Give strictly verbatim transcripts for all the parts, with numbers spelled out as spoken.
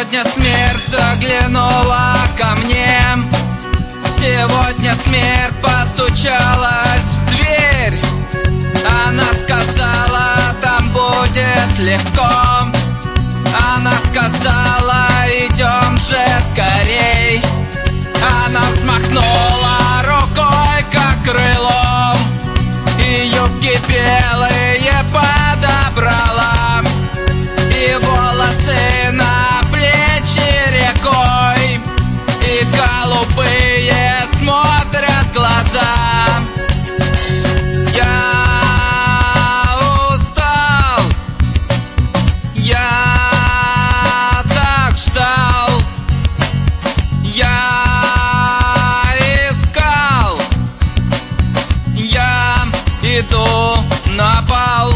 Сегодня смерть заглянула ко мне. Сегодня смерть постучалась в дверь. Она сказала, там будет легко. Она сказала, идем же скорей. Она взмахнула рукой, как крылом, и юбки белые подобрала, и волосы на плечи рекой, и голубые смотрят глаза. Я устал, я так ждал, я искал, я иду на бал.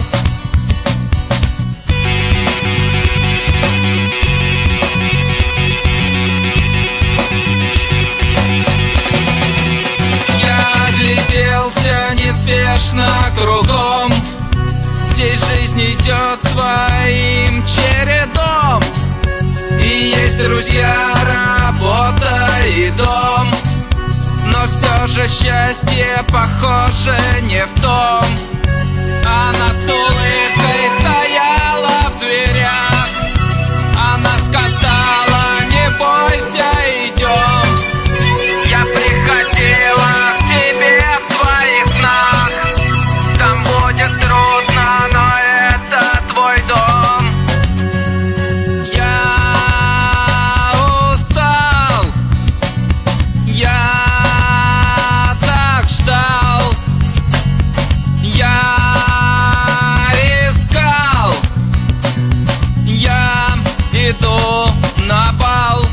Неспешно кругом, здесь жизнь идет своим чередом. И есть друзья, работа и дом, но все же счастье, похоже, не в том. Она с улыбкой стояла в дверях. Она сказала, не бойся, идем. Я приходила к тебе в твоих снах. Там будет трудно, но это твой дом. Я устал, я так ждал, я искал, я иду на бал.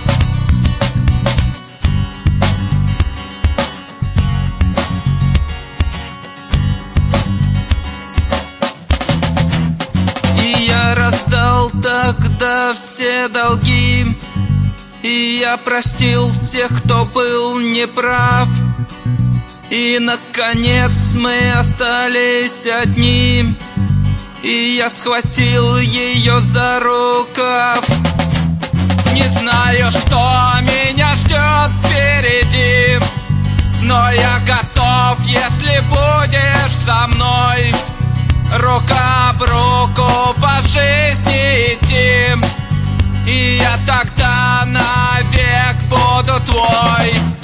Я раздал тогда все долги, и я простил всех, кто был неправ. И, наконец, мы остались одни, и я схватил ее за рукав. Не знаю, что меня ждет впереди, но я готов, если будешь со мной. Рука об руку по жизни идти, и я тогда навек буду твой.